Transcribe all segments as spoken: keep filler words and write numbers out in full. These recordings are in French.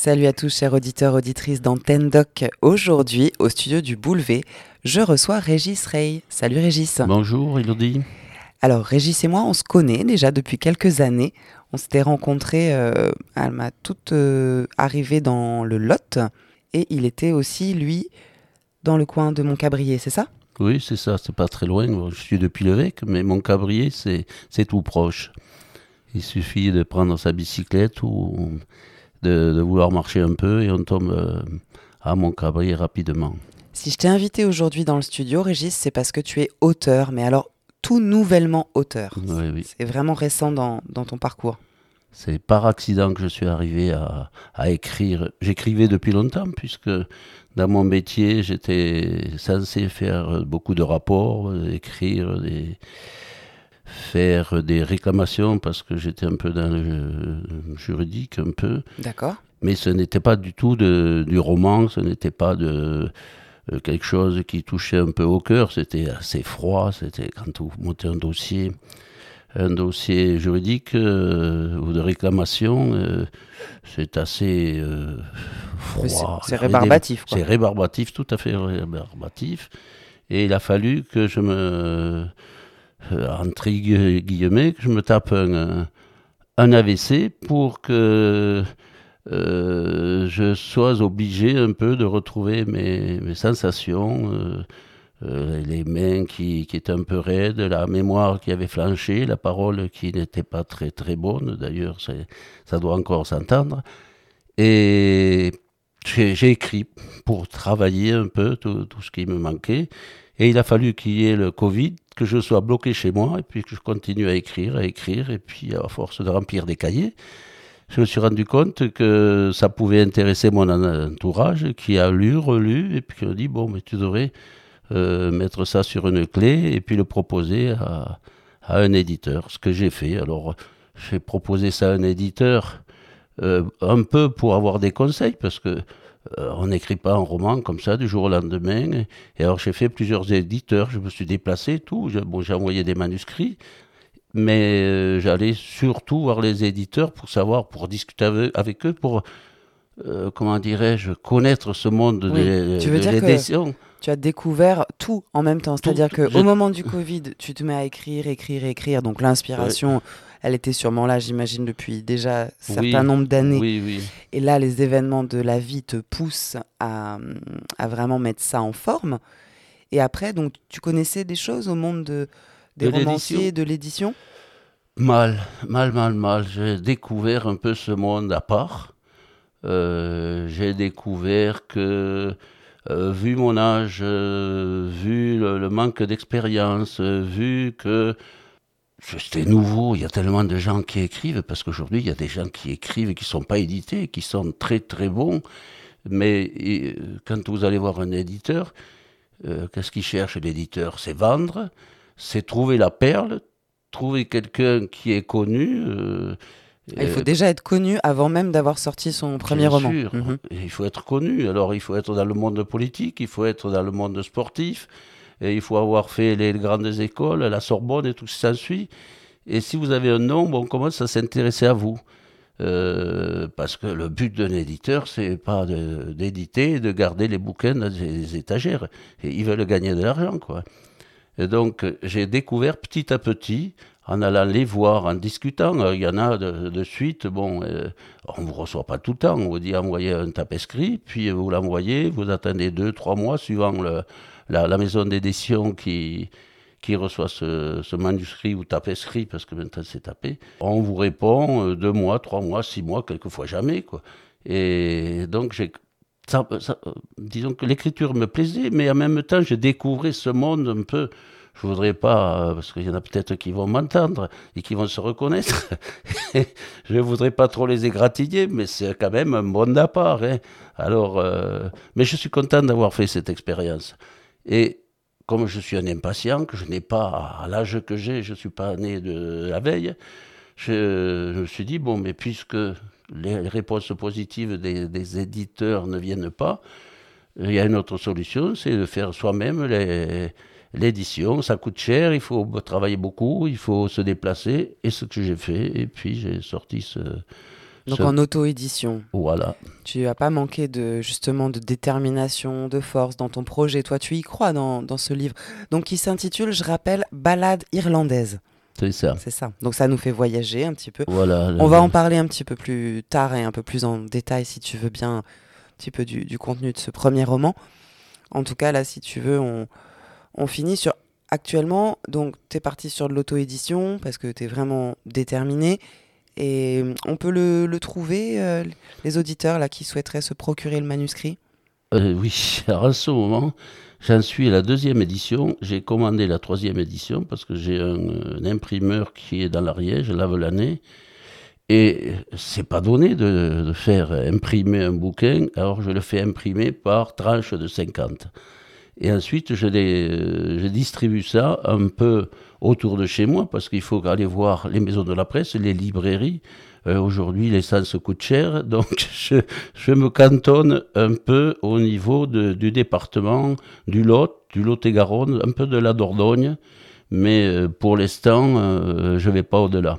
Salut à tous, chers auditeurs, auditrices d'Antenne Doc. Aujourd'hui, au studio du Boulevard, je reçois Régis Rey. Salut Régis. Bonjour Elodie. Alors Régis et moi, on se connaît déjà depuis quelques années. On s'était rencontrés euh, à ma toute euh, arrivée dans le Lot. Et il était aussi, lui, dans le coin de Montcabrier, c'est ça ? Oui, c'est ça, c'est pas très loin. Je suis depuis Levec, mais Montcabrier, c'est, c'est tout proche. Il suffit de prendre sa bicyclette ou de, de vouloir marcher un peu et on tombe euh, à Montcabrier rapidement. Si je t'ai invité aujourd'hui dans le studio, Régis, c'est parce que tu es auteur, mais alors tout nouvellement auteur. Oui, oui. C'est vraiment récent dans, dans ton parcours. C'est par accident que je suis arrivé à, à écrire. J'écrivais depuis longtemps, puisque dans mon métier, j'étais censé faire beaucoup de rapports, écrire des, faire des réclamations, parce que j'étais un peu dans le juridique, un peu. D'accord. Mais ce n'était pas du tout de, du roman, ce n'était pas de euh, quelque chose qui touchait un peu au cœur, c'était assez froid, c'était quand vous montez un dossier. Un dossier juridique euh, ou de réclamation, euh, c'est assez euh, froid. C'est, c'est rébarbatif, quoi. C'est rébarbatif, tout à fait rébarbatif. Et il a fallu que je me, euh, entre guillemets, que je me tape un, un A V C pour que euh, je sois obligé un peu de retrouver mes, mes sensations. Euh, Euh, les mains qui, qui étaient un peu raides, la mémoire qui avait flanché, la parole qui n'était pas très très bonne, d'ailleurs c'est, ça doit encore s'entendre. Et j'ai, j'ai écrit pour travailler un peu tout, tout ce qui me manquait. Et il a fallu qu'il y ait le Covid, que je sois bloqué chez moi, et puis que je continue à écrire, à écrire, et puis à force de remplir des cahiers, je me suis rendu compte que ça pouvait intéresser mon entourage, qui a lu, relu, et puis qui m'a dit, bon, mais tu devrais Euh, mettre ça sur une clé et puis le proposer à, à un éditeur, ce que j'ai fait. Alors, j'ai proposé ça à un éditeur euh, un peu pour avoir des conseils, parce que euh, on n'écrit pas un roman comme ça du jour au lendemain. Et, et alors, j'ai fait plusieurs éditeurs, je me suis déplacé, tout. Je, bon, j'ai envoyé des manuscrits, mais euh, j'allais surtout voir les éditeurs pour savoir, pour discuter avec, avec eux, pour, euh, comment dirais-je, connaître ce monde Oui. de, Tu veux de dire que l'édition. tu as découvert tout en même temps. Tout, C'est-à-dire tout, qu'au je- moment du Covid, tu te mets à écrire, écrire, écrire. Donc ouais. l'inspiration, elle était sûrement là, j'imagine, depuis déjà un certain Oui, nombre d'années. oui, oui. Et là, les événements de la vie te poussent à, à vraiment mettre ça en forme. Et après, donc, tu connaissais des choses au monde de, des De romanciers, l'édition, de l'édition ? mal, mal, mal, mal. J'ai découvert un peu ce monde à part. Euh, j'ai découvert que, euh, vu mon âge, euh, vu le, le manque d'expérience, euh, vu que c'était nouveau, il y a tellement de gens qui écrivent, parce qu'aujourd'hui, il y a des gens qui écrivent et qui ne sont pas édités, qui sont très, très bons. Mais et, quand vous allez voir un éditeur, Euh, qu'est-ce qu'il cherche l'éditeur? C'est vendre, c'est trouver la perle, trouver quelqu'un qui est connu. Euh, Il faut euh, déjà être connu avant même d'avoir sorti son premier bien roman. sûr, Mhm. il faut être connu. Alors il faut être dans le monde politique, il faut être dans le monde sportif, et il faut avoir fait les grandes écoles, la Sorbonne et tout ce qui s'ensuit. Et si vous avez un nom, bon, on commence à s'intéresser à vous. Euh, parce que le but d'un éditeur, c'est pas de, d'éditer et de garder les bouquins dans les étagères. Et ils veulent gagner de l'argent, quoi. Et donc, j'ai découvert petit à petit, en allant les voir, en discutant. Alors, il y en a de, de suite, bon, euh, on ne vous reçoit pas tout le temps. On vous dit envoyez un tape-écrit, puis vous l'envoyez, vous attendez deux, trois mois, suivant le, la, la maison d'édition qui, qui reçoit ce, ce manuscrit ou tape-écrit, parce que maintenant c'est tapé. On vous répond euh, deux mois, trois mois, six mois, quelquefois jamais, quoi. Et donc, j'ai ça, ça, disons que l'écriture me plaisait, mais en même temps, je découvrais ce monde un peu. Je voudrais pas, euh, parce qu'il y en a peut-être qui vont m'entendre et qui vont se reconnaître. Je ne voudrais pas trop les égratigner, mais c'est quand même un monde à part. Hein. Alors, euh, mais je suis content d'avoir fait cette expérience. Et comme je suis un impatient, que je n'ai pas, à l'âge que j'ai, je ne suis pas né de la veille, je, je me suis dit, bon, mais puisque les réponses positives des, des éditeurs ne viennent pas, il y a une autre solution, c'est de faire soi-même les, l'édition. Ça coûte cher, il faut travailler beaucoup, il faut se déplacer, et ce que j'ai fait, et puis j'ai sorti ce, Donc Ce- en auto-édition. Voilà. Tu n'as pas manqué de, justement, de détermination, de force dans ton projet. Toi, tu y crois dans, dans ce livre. Donc, qui s'intitule, je rappelle, Ballade irlandaise. C'est ça. C'est ça. Donc, ça nous fait voyager un petit peu. Voilà. le- On va le- en parler un petit peu plus tard et un peu plus en détail, si tu veux bien, un petit peu du, du contenu de ce premier roman. En tout cas, là, si tu veux, on, on finit sur... Actuellement, donc, tu es parti sur de l'auto-édition parce que tu es vraiment déterminé. Et on peut le, le trouver, euh, les auditeurs là, qui souhaiteraient se procurer le manuscrit. Euh, oui, alors en ce moment, j'en suis à la deuxième édition. J'ai commandé la troisième édition parce que j'ai un, un imprimeur qui est dans l'Ariège, Lavelanet. Et c'est pas donné de, de faire imprimer un bouquin, alors je le fais imprimer par tranche de cinquante. Et ensuite, je, les, euh, je distribue ça un peu autour de chez moi, parce qu'il faut aller voir les maisons de la presse, les librairies. Euh, aujourd'hui, l'essence coûte cher, donc je, je me cantonne un peu au niveau de, du département du Lot, du Lot-et-Garonne, un peu de la Dordogne, mais euh, pour l'instant, euh, je ne vais pas au-delà.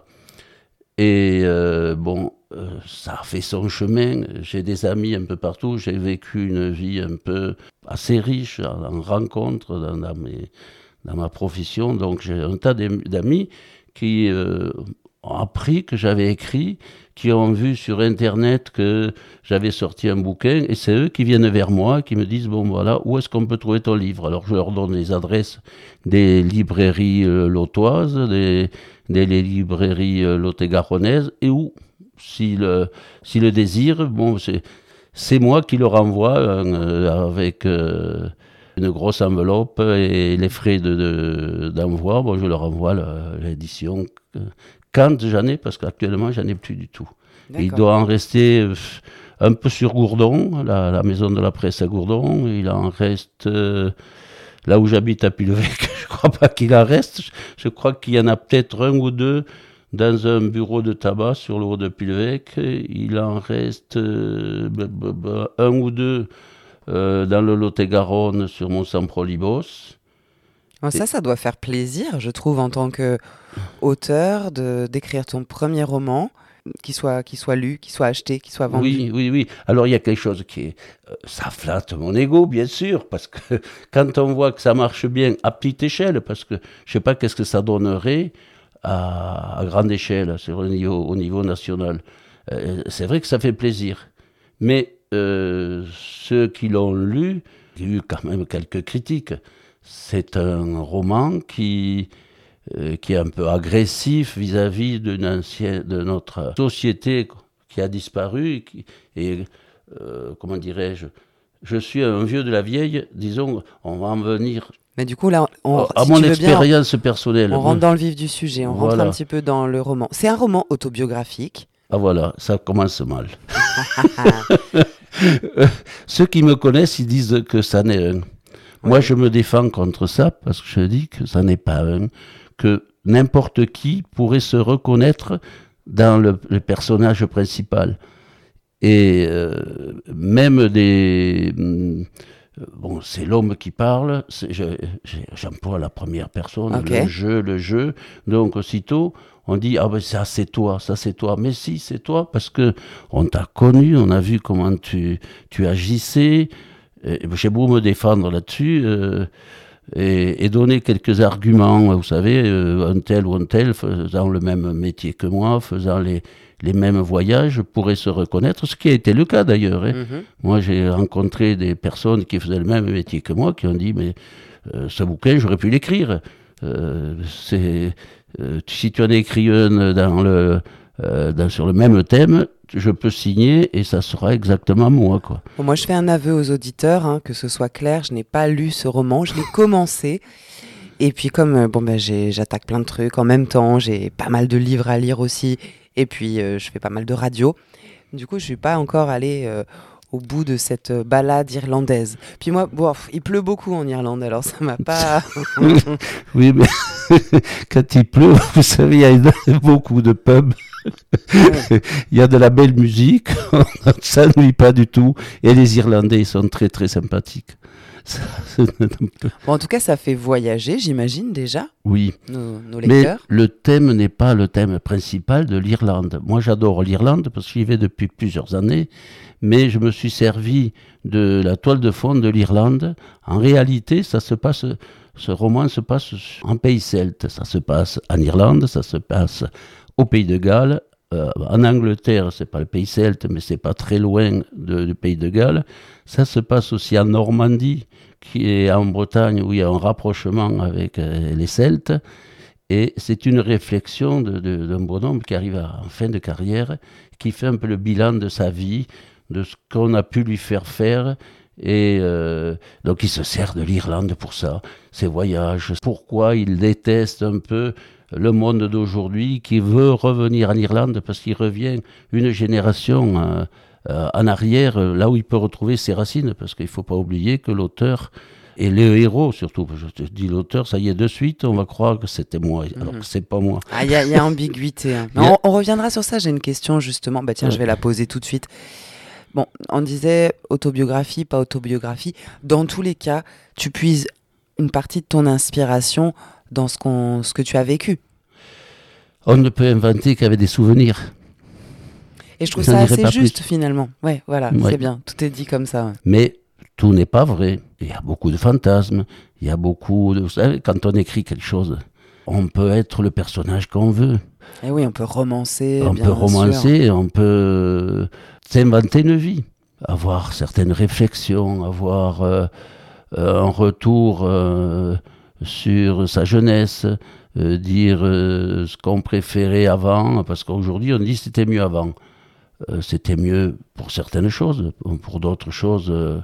Et euh, bon, euh, ça a fait son chemin. J'ai des amis un peu partout. J'ai vécu une vie un peu assez riche en, en rencontres dans, dans, mes, dans ma profession. Donc j'ai un tas d'amis qui euh, ont appris que j'avais écrit, qui ont vu sur Internet que j'avais sorti un bouquin. Et c'est eux qui viennent vers moi, qui me disent, bon voilà, où est-ce qu'on peut trouver ton livre? Alors je leur donne les adresses des librairies euh, lotoises, des... des les librairies euh, lot-et-garonnaises, et où, si le, si le désir, bon, c'est, c'est moi qui le renvoie euh, avec euh, une grosse enveloppe et les frais de, de, d'envoi. Bon, je leur envoie la, l'édition euh, quand j'en ai, parce qu'actuellement, j'en ai plus du tout. Et il doit en rester euh, un peu sur Gourdon, la, la maison de la presse à Gourdon. Il en reste... Euh, là où j'habite à Pilevec, je ne crois pas qu'il en reste. Je crois qu'il y en a peut-être un ou deux dans un bureau de tabac sur le haut de Pilevec. Il en reste euh, b- b- b- un ou deux euh, dans le Lot-et-Garonne sur Mont-Saint-Prolibos. Alors ça, ça doit faire plaisir, je trouve, en tant qu'auteur, de, d'écrire ton premier roman, qui soit, qui soit lu, qui soit acheté, qui soit vendu. Oui, oui, oui. Alors il y a quelque chose qui est... euh, ça flatte mon ego, bien sûr, parce que quand on voit que ça marche bien à petite échelle, parce que je ne sais pas qu'est-ce que ça donnerait à, à grande échelle, sur le niveau, au niveau national. Euh, c'est vrai que ça fait plaisir. Mais euh, ceux qui l'ont lu, il y a eu quand même quelques critiques. C'est un roman qui... Euh, qui est un peu agressif vis-à-vis d'une ancienne, de notre société qui a disparu. Et, qui, et euh, comment dirais-je, je suis un vieux de la vieille, disons, on va en venir... Mais du coup, là, on, à si mon tu veux bien, expérience personnelle. on rentre dans le vif du sujet, on Voilà. rentre un petit peu dans le roman. C'est un roman autobiographique. Ah voilà, ça commence mal. Ceux qui me connaissent, ils disent que ça n'est un. Moi, je me défends contre ça parce que je dis que ça n'est pas un, que n'importe qui pourrait se reconnaître dans le, le personnage principal. Et euh, même des... hum, Bon, c'est l'homme qui parle, c'est, je, j'ai- j'emploie la première personne, Ok. le jeu, le jeu. Donc, aussitôt, on dit, ah ben ça c'est toi, ça c'est toi. Mais si, c'est toi, parce que on t'a connu, on a vu comment tu, tu agissais. Et j'ai beau me défendre là-dessus euh, et, et donner quelques arguments, vous savez, euh, un tel ou un tel faisant le même métier que moi, faisant les, les mêmes voyages, pourrait se reconnaître, ce qui a été le cas d'ailleurs. Hein. Mhm. Moi, j'ai rencontré des personnes qui faisaient le même métier que moi, qui ont dit, mais euh, ce bouquin, j'aurais pu l'écrire. Euh, c'est, euh, si tu en as écrit un dans le, euh, dans, sur le même thème, je peux signer et ça sera exactement moi, quoi. Bon, moi, je fais un aveu aux auditeurs, hein, que ce soit clair, je n'ai pas lu ce roman, je l'ai commencé. Et puis comme euh, bon, ben, j'ai, j'attaque plein de trucs en même temps, j'ai pas mal de livres à lire aussi, et puis euh, je fais pas mal de radio. Du coup, je suis pas encore allée euh, au bout de cette euh, balade irlandaise. Puis moi, bon, pff, il pleut beaucoup en Irlande, alors ça m'a pas... Oui, mais quand il pleut, vous savez, il y a beaucoup de pubs. Il y a de la belle musique, on ne s'ennuie pas du tout. Et les Irlandais, ils sont très très sympathiques. Ça, bon, en tout cas, ça fait voyager, j'imagine, déjà, oui. nos, nos Mais lecteurs. le thème n'est pas le thème principal de l'Irlande. Moi, j'adore l'Irlande parce que j'y vais depuis plusieurs années, mais je me suis servi de la toile de fond de l'Irlande. En réalité, ça se passe, ce roman se passe en pays celte. Ça se passe en Irlande, ça se passe au Pays de Galles. Euh, en Angleterre, c'est pas le pays celte, mais c'est pas très loin de, du Pays de Galles. Ça se passe aussi en Normandie, qui est en Bretagne, où il y a un rapprochement avec euh, les Celtes. Et c'est une réflexion de, de, d'un bonhomme qui arrive à, en fin de carrière, qui fait un peu le bilan de sa vie, de ce qu'on a pu lui faire faire. Et euh, donc il se sert de l'Irlande pour ça, ses voyages. Pourquoi il déteste un peu le monde d'aujourd'hui, qui veut revenir en Irlande, parce qu'il revient une génération euh, euh, en arrière, là où il peut retrouver ses racines, parce qu'il ne faut pas oublier que l'auteur et le héros, surtout, je te dis l'auteur, ça y est, de suite, on va croire que c'était moi, alors que c'est pas moi. Ah, il y, y a ambiguïté. Hein. Mais a... on, on reviendra sur ça, j'ai une question justement, bah tiens, ouais. Je vais la poser tout de suite. Bon, on disait autobiographie, pas autobiographie. Dans tous les cas, tu puises une partie de ton inspiration dans ce, qu'on, ce que tu as vécu. On ne peut inventer qu'avec des souvenirs. Et je trouve ça assez juste, plus. Finalement. Ouais, voilà, ouais. C'est bien. Tout est dit comme ça. Ouais. Mais tout n'est pas vrai. Il y a beaucoup de fantasmes. Il y a beaucoup de... Vous savez, quand on écrit quelque chose, on peut être le personnage qu'on veut. Et oui, on peut romancer. On bien peut romancer, sûr. On peut s'inventer une vie. Avoir certaines réflexions, avoir euh, euh, un retour... Euh, sur sa jeunesse, euh, dire euh, ce qu'on préférait avant, parce qu'aujourd'hui on dit c'était mieux avant. Euh, c'était mieux pour certaines choses, pour d'autres choses, euh,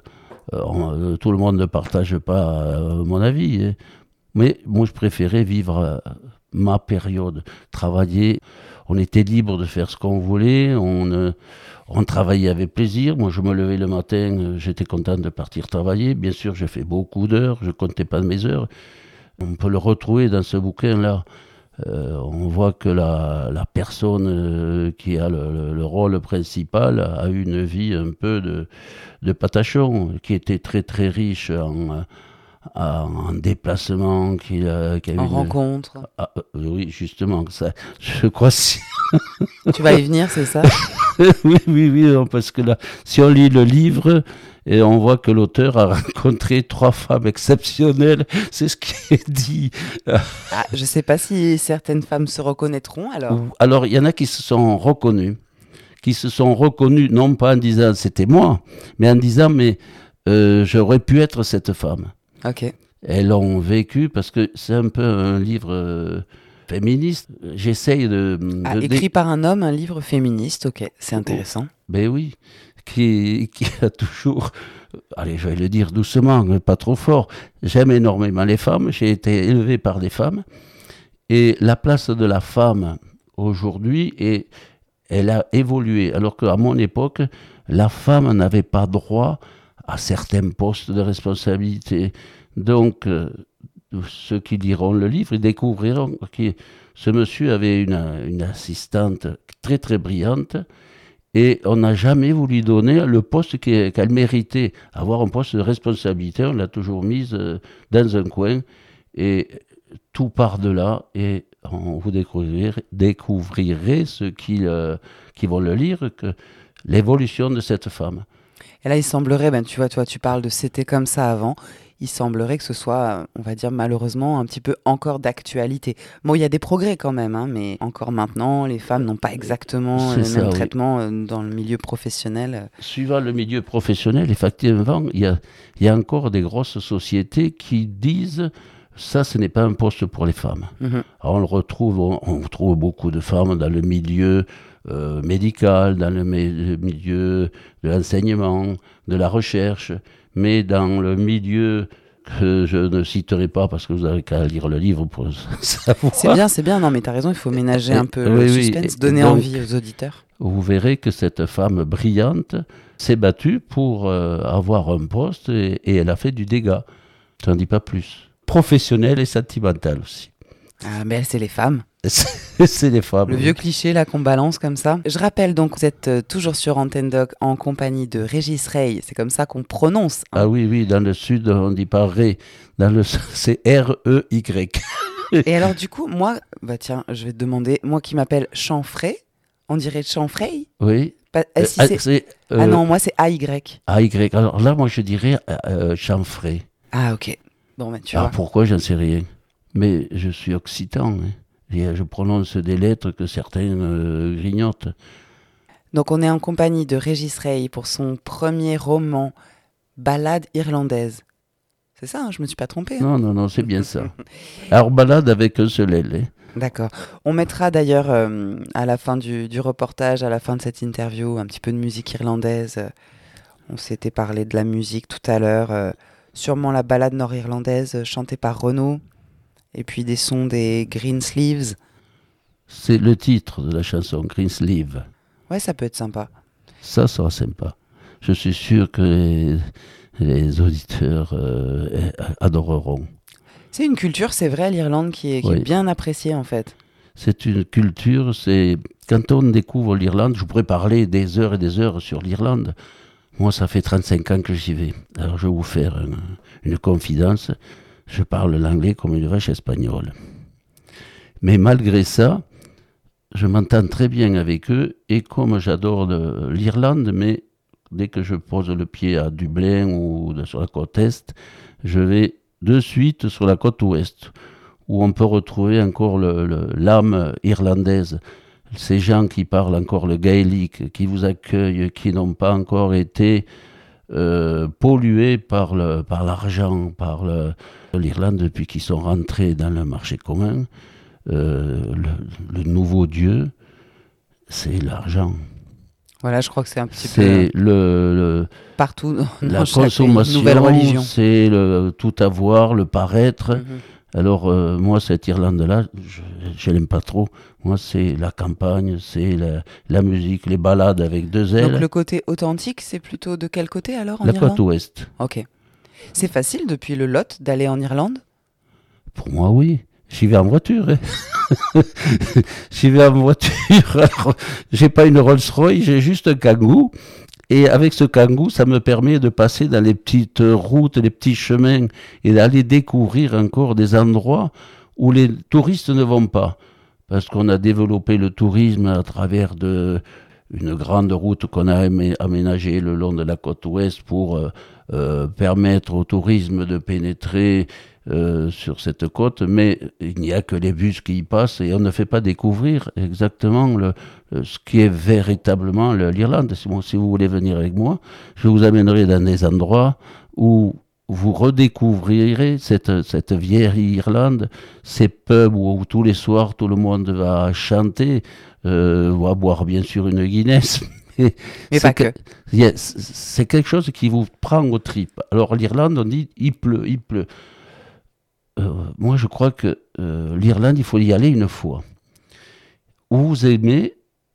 on, tout le monde ne partage pas euh, mon avis. Hein. Mais moi je préférais vivre euh, ma période, travailler. On était libre de faire ce qu'on voulait, on, euh, on travaillait avec plaisir. Moi je me levais le matin, euh, j'étais content de partir travailler. Bien sûr j'ai fait beaucoup d'heures, je ne comptais pas mes heures. On peut le retrouver dans ce bouquin-là. Euh, on voit que la, la personne euh, qui a le, le, le rôle principal a eu une vie un peu de, de patachon, qui était très très riche en, en, en déplacement. Qui, euh, qui a en une... rencontres. Ah, euh, oui, justement, ça, je crois si... Tu vas y venir, c'est ça? Oui, oui, oui, non, parce que là, si on lit le livre... Et on voit que l'auteur a rencontré trois femmes exceptionnelles. C'est ce qui est dit. Ah, je ne sais pas si certaines femmes se reconnaîtront alors. Alors, il y en a qui se sont reconnues. Qui se sont reconnues, non pas en disant c'était moi, mais en disant mais euh, j'aurais pu être cette femme. Ok. Elles l'ont vécu parce que c'est un peu un livre euh, féministe. J'essaye de. Ah, de écrit dé... par un homme, un livre féministe, ok, c'est intéressant. Oh, ben oui. Qui, qui a toujours, allez, je vais le dire doucement, mais pas trop fort, j'aime énormément les femmes, j'ai été élevé par des femmes, et la place de la femme aujourd'hui, est, elle a évolué, alors qu'à mon époque, la femme n'avait pas droit à certains postes de responsabilité. Donc, euh, ceux qui liront le livre, ils découvriront que ce monsieur avait une, une assistante très très brillante, et on n'a jamais voulu donner le poste qu'elle méritait. Avoir un poste de responsabilité, on l'a toujours mise dans un coin. Et tout part de là. Et on, vous découvrirez, découvrirez, ceux qui, euh, qui vont le lire, que l'évolution de cette femme. Et là, il semblerait, ben, tu vois, toi, tu parles de c'était comme ça avant. Il semblerait que ce soit, on va dire malheureusement, un petit peu encore d'actualité. Bon, il y a des progrès quand même, hein, mais encore maintenant, les femmes n'ont pas exactement C'est le ça, même oui. traitement dans le milieu professionnel. Suivant le milieu professionnel, effectivement, il y a, il y a encore des grosses sociétés qui disent ça, ce n'est pas un poste pour les femmes. Mm-hmm. Alors, on le retrouve, on, on trouve beaucoup de femmes dans le milieu euh, médical, dans le, le milieu de l'enseignement, de la recherche. Mais dans le milieu que je ne citerai pas parce que vous avez qu'à lire le livre pour savoir. C'est bien, c'est bien. Non, mais tu as raison, il faut ménager un peu oui, le suspense, oui. donner donc, envie aux auditeurs. Vous verrez que cette femme brillante s'est battue pour euh, avoir un poste et, et elle a fait du dégât. Je n'en dis pas plus. Professionnel et sentimental aussi. Ah, mais c'est les femmes. C'est, c'est les femmes. Le vieux cliché là qu'on balance comme ça. Je rappelle donc, vous êtes euh, toujours sur Antenne Doc en compagnie de Régis Rey. C'est comme ça qu'on prononce. Hein. Ah oui, oui, dans le sud, on dit pas Ré. Dans le, c'est R E Y. Et alors du coup, moi, bah tiens, je vais te demander, moi qui m'appelle Chanfray, on dirait Chanfray. Oui. Pas, Euh, si ah, c'est... c'est, euh, ah non, moi c'est A Y. A Y. Alors là, moi, je dirais euh, Chanfray. Ah ok. Bon, bah tu Alors vois. pourquoi, j'en sais rien. Mais je suis occitan. Hein. Et je prononce des lettres que certains euh, grignotent. Donc on est en compagnie de Régis Rey pour son premier roman, Ballade irlandaise. C'est ça, hein, je me suis pas trompée. Hein. Non, non, non, c'est bien ça. Alors, balade avec un seul L. Hein. D'accord. On mettra d'ailleurs euh, à la fin du, du reportage, à la fin de cette interview, un petit peu de musique irlandaise. On s'était parlé de la musique tout à l'heure. Euh, sûrement la ballade nord-irlandaise euh, chantée par Renaud. Et puis des sons des Greensleeves. C'est le titre de la chanson, Greensleeve. Ouais, ça peut être sympa. Ça sera sympa. Je suis sûr que les, les auditeurs euh, adoreront. C'est une culture, c'est vrai, l'Irlande, qui est, qui Oui. est bien appréciée en fait. C'est une culture, c'est... Quand on découvre l'Irlande, je pourrais parler des heures et des heures sur l'Irlande. Moi, ça fait trente-cinq ans que j'y vais. Alors, je vais vous faire une, une confidence. Je parle l'anglais comme une vache espagnole. Mais malgré ça, je m'entends très bien avec eux. Et comme j'adore le- l'Irlande, mais dès que je pose le pied à Dublin ou de- sur la côte Est, je vais de suite sur la côte Ouest, où on peut retrouver encore le- le- l'âme irlandaise. Ces gens qui parlent encore le gaélique, qui vous accueillent, qui n'ont pas encore été euh, pollués par, le, par l'argent, par le- l'Irlande depuis qu'ils sont rentrés dans le marché commun. Euh, le, le nouveau Dieu, c'est l'argent. Voilà, je crois que c'est un petit C'est peu le, le- partout dans la chaque pays, consommation, nouvelle religion. c'est le tout avoir, le paraître. Mhm. Alors, euh, moi, cette Irlande-là, je ne l'aime pas trop. Moi, c'est la campagne, c'est la, la musique, les balades avec deux ailes. Donc le côté authentique, c'est plutôt de quel côté alors en La Irlande? côte ouest. Ok. C'est facile depuis le Lot d'aller en Irlande? Pour moi, oui. J'y vais en voiture. Hein. J'y vais en voiture. Alors, j'ai pas une Rolls-Royce, j'ai juste un Kangoo. Et avec ce Kangoo, ça me permet de passer dans les petites routes, les petits chemins et d'aller découvrir encore des endroits où les touristes ne vont pas. Parce qu'on a développé le tourisme à travers de, une grande route qu'on a amé- aménagée le long de la côte ouest pour euh, euh, permettre au tourisme de pénétrer euh, sur cette côte, mais il n'y a que les bus qui y passent et on ne fait pas découvrir exactement le, le- ce qui est véritablement le- l'Irlande. Si, bon, si vous voulez venir avec moi, je vous amènerai dans des endroits où vous redécouvrirez cette, cette vieille Irlande, ces pubs où, où tous les soirs tout le monde va chanter, euh, va boire bien sûr une Guinness. Mais Mais pas que. Yes, c'est quelque chose qui vous prend aux tripes. Alors l'Irlande, on dit il pleut, il pleut. Euh, moi, je crois que euh, l'Irlande, il faut y aller une fois. Ou vous aimez,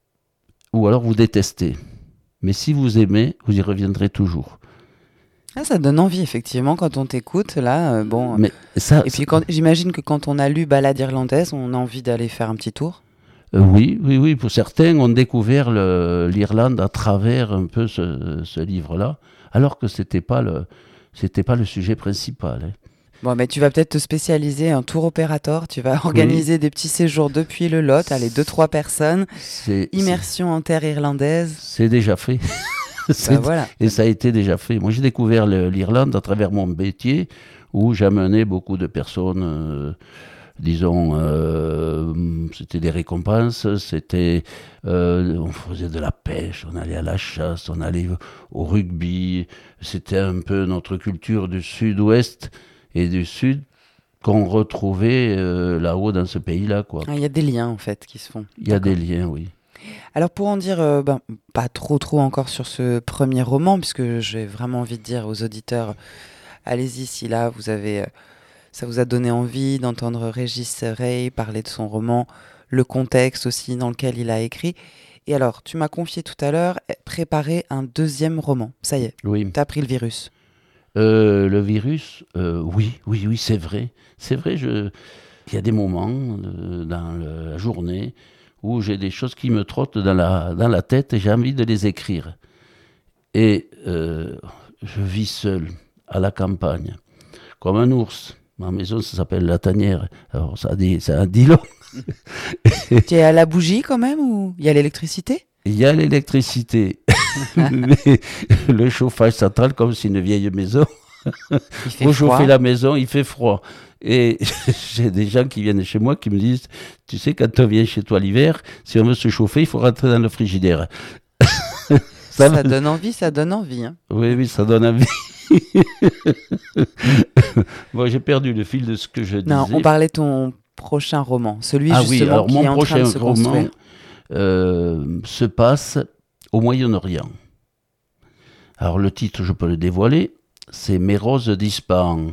ou alors vous détestez. Mais si vous aimez, vous y reviendrez toujours. Ah, ça donne envie effectivement quand on t'écoute là. euh, bon. Mais ça, Et puis quand, j'imagine que quand on a lu Ballade irlandaise, on a envie d'aller faire un petit tour. Euh, oui, oui, oui. Pour certains, ont découvert le- l'Irlande à travers un peu ce, ce livre-là, alors que c'était pas le, c'était pas le sujet principal. Hein. Bon, mais tu vas peut-être te spécialiser en tour opérateur. Tu vas organiser des petits séjours depuis le Lot, allez, deux, trois personnes. C'est, Immersion en terre irlandaise. c'est déjà fait. C'est- Bah, voilà. Et ça a été déjà fait. Moi, j'ai découvert le- l'Irlande à travers mon métier, où j'amenais beaucoup de personnes, euh, disons, euh, c'était des récompenses, c'était, euh, on faisait de la pêche, on allait à la chasse, on allait au rugby. C'était un peu notre culture du sud-ouest et du sud qu'on retrouvait euh, là-haut dans ce pays-là, quoi. Ah, il y a des liens en fait qui se font. Il y a D'accord. des liens, oui. Alors pour en dire euh, ben, pas trop trop encore sur ce premier roman, puisque j'ai vraiment envie de dire aux auditeurs, allez-y si là vous avez, euh, ça vous a donné envie d'entendre Régis Rey parler de son roman, le contexte aussi dans lequel il a écrit. Et alors, tu m'as confié tout à l'heure eh, préparer un deuxième roman. Ça y est, Oui. t'as pris le virus. Euh, le virus, euh, oui, oui, oui, c'est vrai. C'est vrai, je... il y a des moments euh, dans le- la journée où j'ai des choses qui me trottent dans la, dans la tête et j'ai envie de les écrire. Et euh, je vis seul, à la campagne, comme un ours. Ma maison, ça s'appelle La Tanière. Alors, ça dit, ça a dit long. Tu es à la bougie quand même ou il y a l'électricité? Il y a l'électricité, mais le chauffage central, comme c'est une vieille maison. Il fait Pour froid. chauffer la maison, il fait froid. Et j'ai des gens qui viennent chez moi qui me disent, tu sais, quand on vient chez toi l'hiver, si on veut se chauffer, il faut rentrer dans le frigidaire. Ça, Ça, donne envie, ça donne envie. Hein. Oui, oui, ça donne envie. Bon, j'ai perdu le fil de ce que je Non, disais. on parlait de ton prochain roman, celui Ah justement oui, alors qui mon est en train prochain de se roman construire. euh, se passe au Moyen-Orient. Alors le titre, je peux le dévoiler, c'est Mes roses d'Ispahan.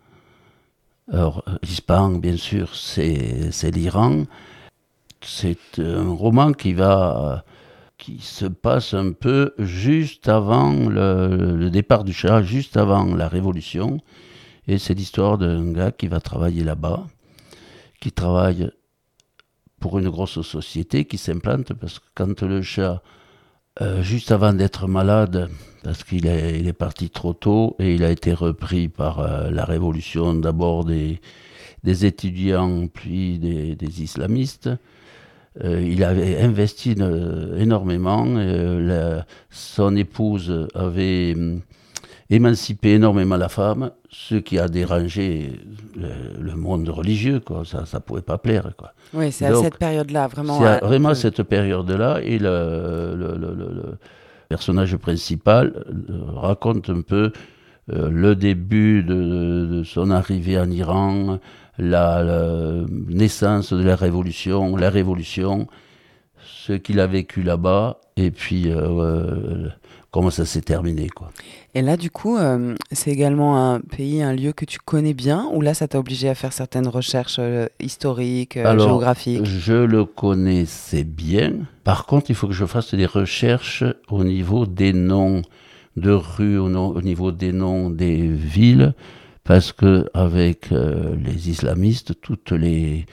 Alors, euh, Ispahan, bien sûr, c'est, c'est l'Iran. C'est un roman qui va, qui se passe un peu juste avant le, le départ du Shah, juste avant la Révolution. Et c'est l'histoire d'un gars qui va travailler là-bas, qui travaille pour une grosse société, qui s'implante parce que quand le Shah, euh, juste avant d'être malade, parce qu'il est, il est parti trop tôt et il a été repris par euh, la Révolution, d'abord des, des étudiants, puis des, des islamistes. Euh, il avait investi euh, énormément. Euh, la, son épouse avait euh, émancipé énormément la femme, ce qui a dérangé le, le monde religieux, quoi. Ça ne pouvait pas plaire, quoi. Oui, c'est Donc, à cette période-là, vraiment. C'est à, à- vraiment que- cette période-là, et le, le, le, le, le personnage principal euh, raconte un peu euh, le début de, de son arrivée en Iran, la, la naissance de la révolution, la révolution, ce qu'il a vécu là-bas, et puis euh, euh, comment ça s'est terminé, quoi. Et là, du coup, euh, c'est également un pays, un lieu que tu connais bien, ou là, ça t'a obligé à faire certaines recherches euh, historiques, euh, Alors, géographiques? je le connaissais bien. Par contre, il faut que je fasse des recherches au niveau des noms de rues, au, nom- au niveau des noms des villes, parce que avec euh, les islamistes, toutes les,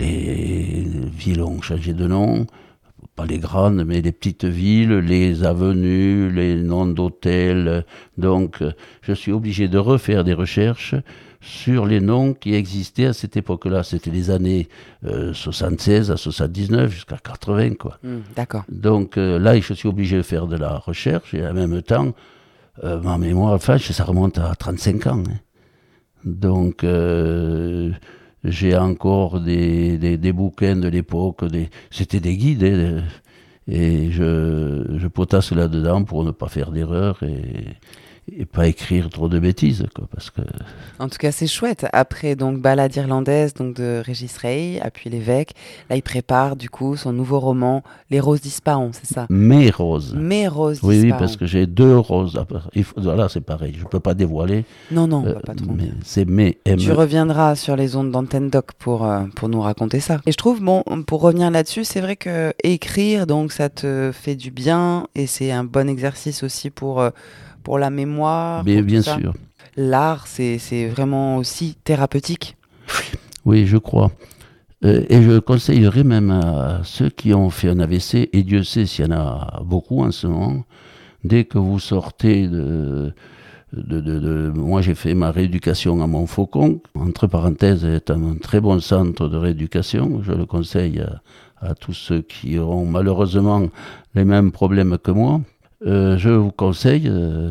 les villes ont changé de nom. Pas les grandes, mais les petites villes, les avenues, les noms d'hôtels. Donc, euh, je suis obligé de refaire des recherches sur les noms qui existaient à cette époque-là. C'était les années euh, soixante-seize à soixante-dix-neuf, jusqu'à quatre-vingts, quoi. Hmm, d'accord. Donc euh, là, je suis obligé de faire de la recherche, et en même temps, euh, ma mémoire, enfin, ça remonte à trente-cinq ans. Hein. Donc, euh, j'ai encore des, des, des bouquins de l'époque, des, c'était des guides, hein, et je, je potasse là-dedans pour ne pas faire d'erreur et, et pas écrire trop de bêtises, quoi, parce que... En tout cas, c'est chouette. Après, donc, Ballade irlandaise donc, de Régis Rey, Appuie l'évêque. Là, il prépare, du coup, son nouveau roman, Les roses d'Ispahan, c'est ça? Mes roses. Mes roses Oui, oui, d'Ispahan. parce que j'ai deux roses. Il faut, voilà, c'est pareil, je ne peux pas dévoiler. Non, non, euh, bah, pas trop. mais c'est mes M. Tu reviendras sur les ondes d'Antenne Doc pour, euh, pour nous raconter ça. Et je trouve, bon, pour revenir là-dessus, c'est vrai que écrire, donc, ça te fait du bien et c'est un bon exercice aussi pour, euh, pour la mémoire. Bien, pour tout bien ça. sûr. L'art, c'est, c'est vraiment aussi thérapeutique. Oui, je crois. Euh, et je conseillerais même à ceux qui ont fait un A V C, et Dieu sait s'il y en a beaucoup en ce moment, dès que vous sortez de... De, de, de, moi, j'ai fait ma rééducation à Montfaucon. Entre parenthèses, c'est un très bon centre de rééducation. Je le conseille à, à tous ceux qui auront malheureusement les mêmes problèmes que moi. Euh, je vous conseille euh,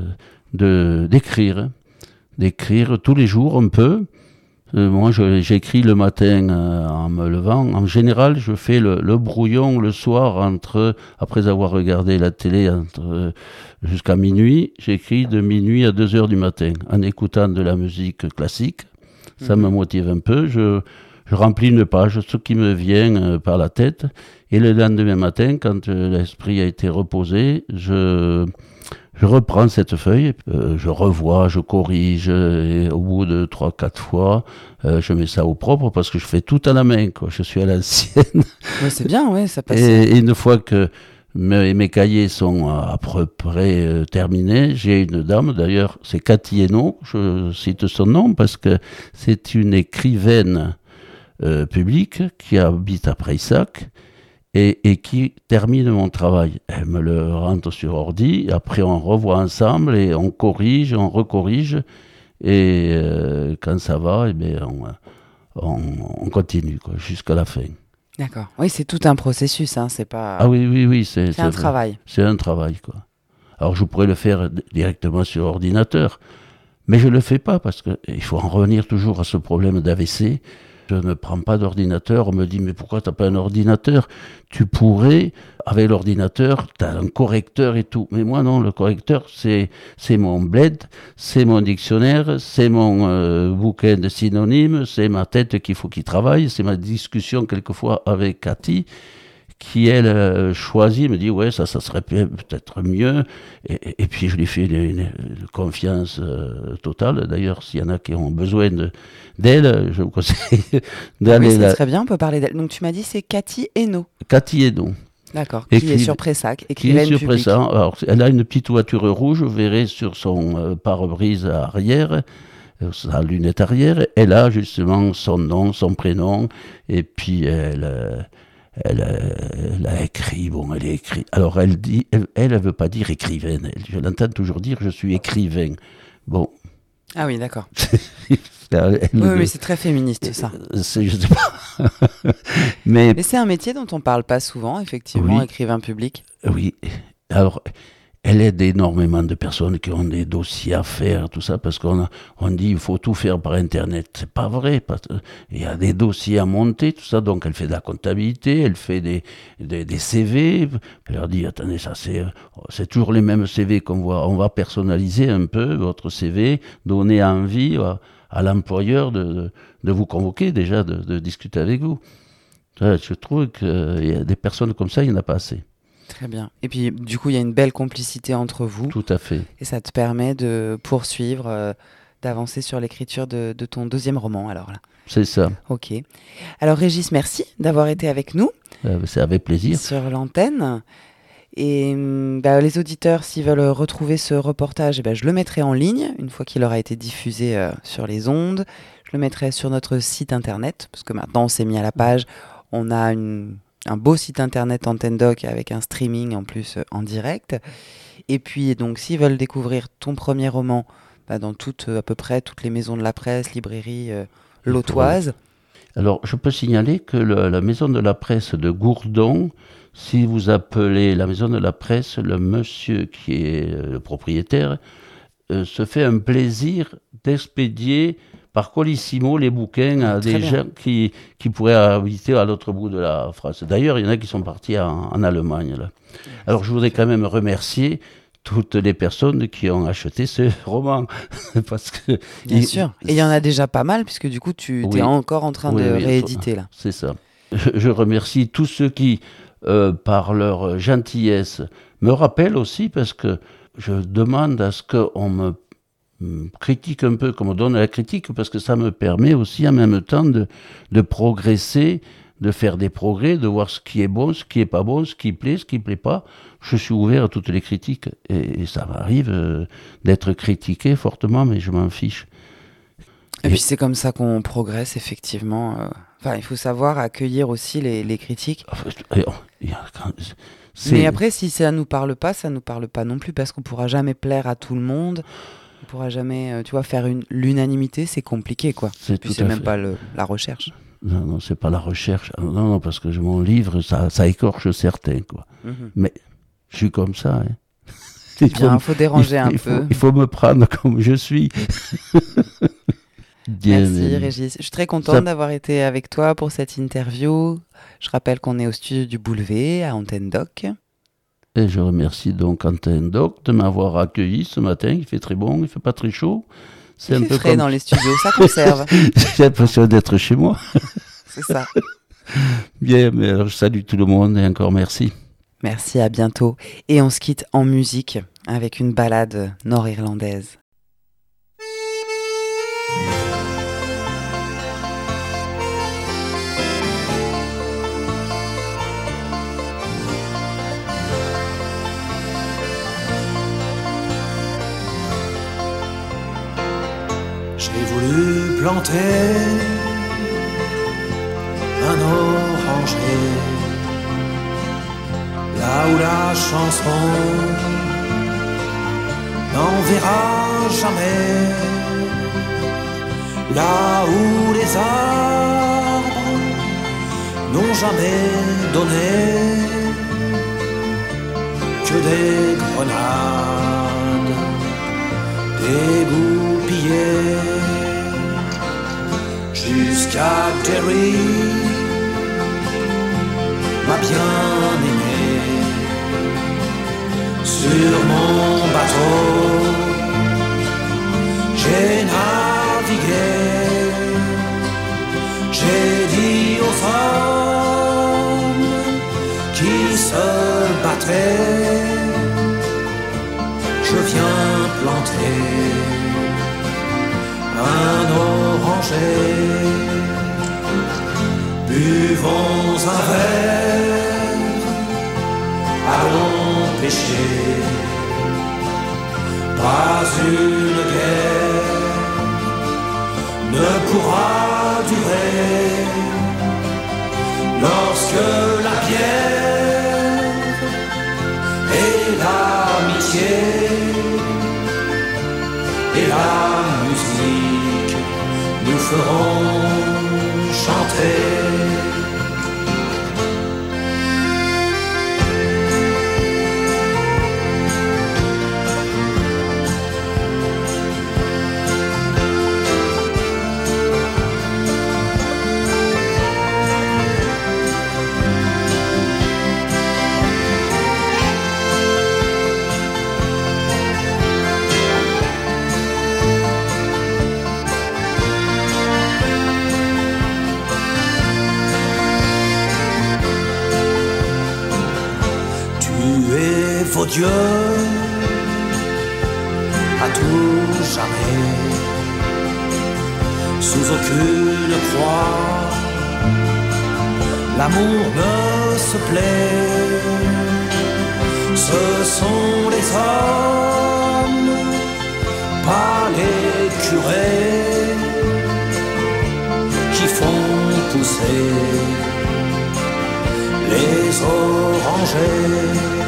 de, d'écrire. D'écrire tous les jours un peu. Euh, moi, je, j'écris le matin euh, en me levant. En général, je fais le, le brouillon le soir, entre, après avoir regardé la télé entre, euh, jusqu'à minuit. J'écris de minuit à deux heures du matin en écoutant de la musique classique. Ça Mhm. me motive un peu. Je, je remplis une page, ce qui me vient euh, par la tête. Et le lendemain matin, quand euh, l'esprit a été reposé, je... Je reprends cette feuille, euh, je revois, je corrige, et au bout de trois, quatre fois, euh, je mets ça au propre parce que je fais tout à la main, quoi. Je suis à l'ancienne. Ouais, c'est bien, ouais, ça passe. Et, et une fois que mes, mes cahiers sont à peu près euh, terminés, j'ai une dame, d'ailleurs, c'est Cathy Hainaut, je cite son nom parce que c'est une écrivaine euh, public qui habite à Prayssac et, et qui termine mon travail. Elle me le rentre sur ordi, après on revoit ensemble et on corrige, on recorrige, et euh, quand ça va, eh bien, on, on, on continue quoi, jusqu'à la fin. D'accord. Oui, c'est tout un processus, hein, c'est pas... Ah oui, oui, oui. C'est, c'est, c'est un travail. C'est un travail, quoi. Alors, je pourrais le faire d- directement sur ordinateur, mais je ne le fais pas parce qu'il faut en revenir toujours à ce problème d'A V C. Je ne prends pas d'ordinateur. On me dit, mais pourquoi tu n'as pas un ordinateur ? Tu pourrais, avec l'ordinateur, tu as un correcteur et tout. Mais moi, non, le correcteur, c'est, c'est mon bled, c'est mon dictionnaire, c'est mon euh, bouquin de synonymes, c'est ma tête qu'il faut qu'il travaille, c'est ma discussion quelquefois avec Cathy, qui, elle, euh, choisit, me dit, ouais, ça, ça serait peut-être mieux. Et, et, et puis, je lui fais une, une, une confiance euh, totale. D'ailleurs, s'il y en a qui ont besoin de, d'elle, je vous conseille d'aller... Oui, c'est la... très bien, on peut parler d'elle. Donc, tu m'as dit, c'est Cathy Hainaut. Cathy Hainaut. D'accord, qui est sur Prayssac, écrivaine qui est sur publique. Prayssac. Alors, elle a une petite voiture rouge, vous verrez sur son euh, pare-brise arrière, euh, sa lunette arrière. Elle a justement son nom, son prénom, et puis elle... Euh, Elle, elle a écrit, bon, elle est écrit. Alors elle dit, elle, elle, elle veut pas dire écrivaine. Elle, je l'entends toujours dire, je suis écrivain. Bon. Ah oui, d'accord. elle, oui, le, mais c'est très féministe, ça. C'est, je sais pas. mais, mais c'est un métier dont on parle pas souvent, effectivement, oui, écrivain public. Oui. Alors, elle aide énormément de personnes qui ont des dossiers à faire, tout ça, parce qu'on a, on dit il faut tout faire par Internet. C'est pas vrai. Il y a des dossiers à monter, tout ça. Donc, elle fait de la comptabilité, elle fait des, des, des C V. Elle leur dit, attendez, ça c'est, c'est toujours les mêmes C V qu'on voit. On va personnaliser un peu votre C V, donner envie à, à l'employeur de, de, de vous convoquer, déjà, de, de discuter avec vous. Je trouve qu'il y a des personnes comme ça, il n'y en a pas assez. Très bien. Et puis, du coup, il y a une belle complicité entre vous. Tout à fait. Et ça te permet de poursuivre, euh, d'avancer sur l'écriture de, de ton deuxième roman, alors là. C'est ça. Ok. Alors, Régis, merci d'avoir été avec nous. Euh, c'est avec plaisir. Sur l'antenne. Et bah, les auditeurs, s'ils veulent retrouver ce reportage, bah, je le mettrai en ligne, une fois qu'il aura été diffusé euh, sur les ondes. Je le mettrai sur notre site internet, parce que maintenant, on s'est mis à la page. On a une... un beau site internet Antenne Doc avec un streaming en plus euh, en direct. Et puis donc s'ils veulent découvrir ton premier roman, bah, dans toutes, euh, à peu près toutes les maisons de la presse, librairies euh, lotoises. Alors je peux signaler que le, la maison de la presse de Gourdon, si vous appelez la maison de la presse, le monsieur qui est euh, le propriétaire euh, se fait un plaisir d'expédier par Colissimo les bouquins à Très des bien. gens qui, qui pourraient habiter à l'autre bout de la France. D'ailleurs, il y en a qui sont partis en, en Allemagne. Là. Alors, je voudrais quand même remercier toutes les personnes qui ont acheté ce roman. Parce que Bien il, sûr. Et il y en a déjà pas mal, puisque du coup, tu oui, es encore en train oui, de oui, rééditer là. C'est ça. Je, je remercie tous ceux qui, euh, par leur gentillesse, me rappellent aussi, parce que je demande à ce qu'on me critique un peu, qu'on me donne la critique, parce que ça me permet aussi en même temps de, de progresser, de faire des progrès, de voir ce qui est bon, ce qui est pas bon, ce qui plaît, ce qui plaît pas. Je suis ouvert à toutes les critiques et, et ça m'arrive euh, d'être critiqué fortement, mais je m'en fiche. Et, et puis c'est comme ça qu'on progresse effectivement. Euh... Enfin, il faut savoir accueillir aussi les, les critiques. C'est... Mais après, si ça nous parle pas, ça nous parle pas non plus, parce qu'on pourra jamais plaire à tout le monde. On pourra jamais, tu vois, faire une, l'unanimité, c'est compliqué, quoi. C'est Puis tout c'est à même fait. pas le, la recherche. Non, non, c'est pas la recherche. Non, non, parce que mon livre, ça, ça écorche certains, quoi. Mm-hmm. Mais je suis comme ça. Hein. Il faut, Bien, faut déranger il, un il peu. Faut, il faut me prendre comme je suis. Bien, Merci mais... Régis. Je suis très contente ça... d'avoir été avec toi pour cette interview. Je rappelle qu'on est au studio du Boulevard, à Antenne Doc. Et je remercie donc Antenne Doc de m'avoir accueilli ce matin. Il fait très bon, il fait pas très chaud. C'est il un fait peu frais comme... dans les studios, ça conserve. J'ai l'impression d'être chez moi. C'est ça. Bien, mais alors je salue tout le monde et encore merci. Merci, à bientôt. Et on se quitte en musique avec une ballade nord-irlandaise. J'ai voulu planter où la chanson n'enverra jamais, là où les arbres n'ont jamais donné que des grenades dégoupillées, jusqu'à Terry, ma bien-aimée, sur mon bateau, j'ai navigué, j'ai dit aux hommes qui se battaient, je viens planter un oranger, buvons un verre, allons pêcher, pas une guerre ne pourra durer, lorsque la bière et l'amitié et la musique nous feront chanter. Vos dieux à tout jamais, sous aucune croix, l'amour ne se plaît. Ce sont les hommes, pas les curés, qui font pousser les orangers.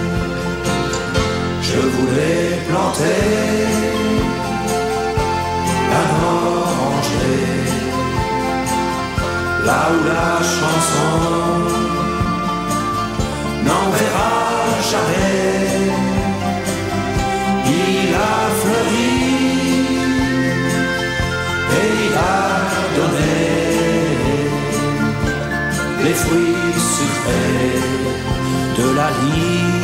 Je voulais planter un oranger, là où la chanson n'enverra jamais. Il a fleuri et il a donné les fruits sucrés de la liberté.